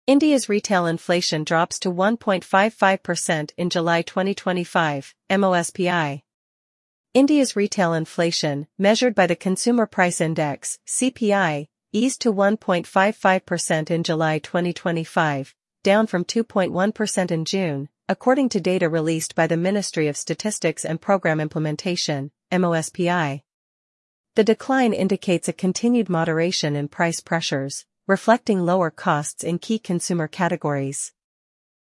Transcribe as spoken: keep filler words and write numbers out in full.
India's retail inflation drops to one point five five percent in July twenty twenty-five, M O S P I. India's retail inflation, measured by the Consumer Price Index, C P I, eased to one point five five percent in July twenty twenty-five, down from two point one percent in June, according to data released by the Ministry of Statistics and Programme Implementation, M O S P I. The decline indicates a continued moderation in price pressures, reflecting lower costs in key consumer categories.